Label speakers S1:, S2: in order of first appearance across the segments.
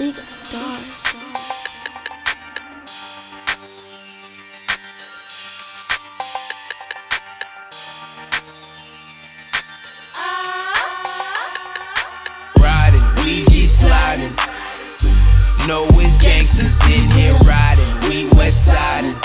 S1: League of Stars.
S2: Riding, Ouija sliding. Know it's gangsters in here riding. We west siding.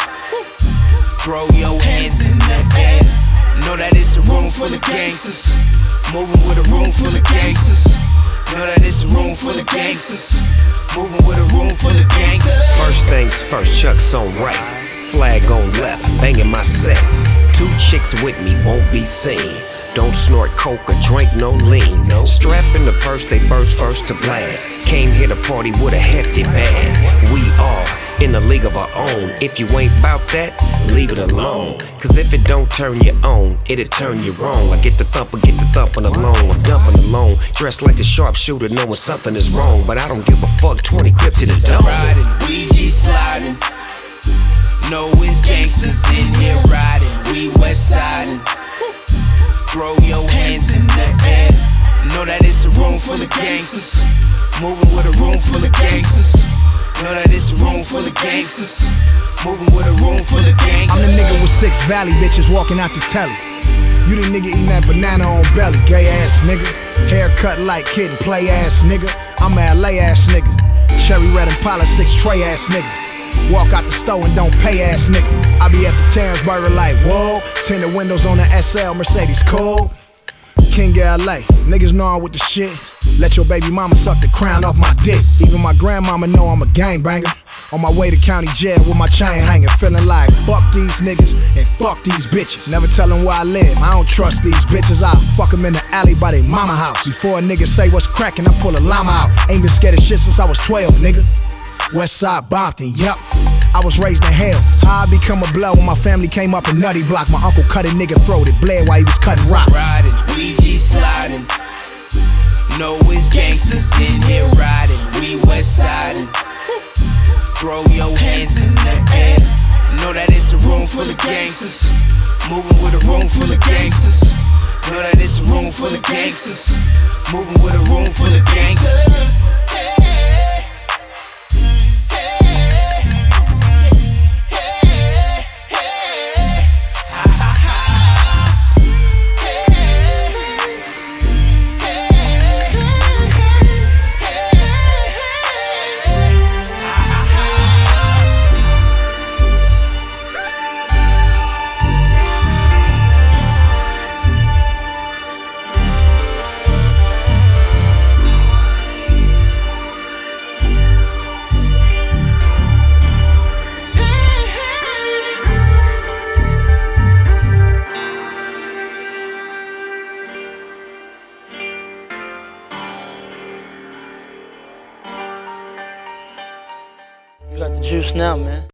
S2: Throw your hands in the air. Know that it's a room full of gangsters. Moving with a room full of gangsters. Know that it's a room full of gangsters. Moving with a room full of gangsters.
S3: First things first, Chuck's on right, flag on left, banging my set. Two chicks with me won't be seen. Don't snort coke or drink no lean. Strap in the purse, they burst first to blast. Came here to party with a hefty bag. We are in a league of our own. If you ain't bout that, leave it alone. Cause if it don't turn you on, it'll turn you wrong. I get the thumping alone. I'm dumping alone. Dressed like a sharpshooter, knowing something is wrong. But I don't give a fuck, 20 grip to the dome.
S2: Riding, Ouija sliding. Know it's gangsters in here riding. We west siding. Throw your hands in the air. Know that it's a room full of gangsters. Moving with a room full of gangsters. Know that it's a room full of gangsters. Moving with a room full of gangsters.
S4: I'm the nigga with 6 Valley bitches walking out the telly. You the nigga eating that banana on belly, gay ass nigga. Haircut like Kid and Play ass nigga. I'm a LA ass nigga. Cherry red Impala 6 tray ass nigga. Walk out the store and don't pay ass nigga. I be at the Terrence Burger like, whoa. Tinted windows on the SL Mercedes, cool. King of LA, niggas know I'm with the shit. Let your baby mama suck the crown off my dick. Even my grandmama know I'm a gangbanger. On my way to county jail with my chain hanging. Feeling like, fuck these niggas and fuck these bitches. Never tell them where I live, I don't trust these bitches. I fuck them in the alley by their mama house. Before a nigga say what's crackin', I pull a llama out. Ain't been scared of shit since I was 12, nigga. Westside Bompton, yup. I was raised in hell. How I become a blow when my family came up in Nutty Block. My uncle cut a nigga throat, it bled while he was cutting rock.
S2: Riding, Ouija sliding. Know it's gangsters in here riding. We west siding. Throw your hands in the air. Know that it's a room full of gangsters. Moving with a room full of gangsters. Know that it's a room full of gangsters. Moving with a room full of gangsters.
S5: You got the juice now, man.